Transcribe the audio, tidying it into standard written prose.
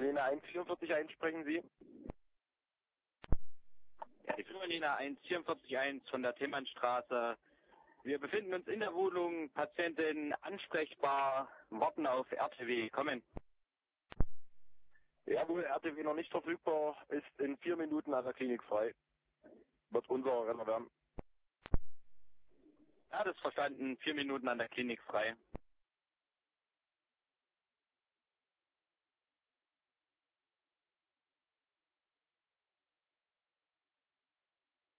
Firmenlinie 1441 sprechen Sie? Ja, die Firmenlinie 1441 von der Themannstraße. Wir befinden uns in der Wohnung, Patientin ansprechbar, warten auf RTW. Kommen. Jawohl, RTW noch nicht verfügbar, ist in 4 Minuten an der Klinik frei. Wird unser Renner werden. Ja, das ist verstanden. 4 Minuten an der Klinik frei.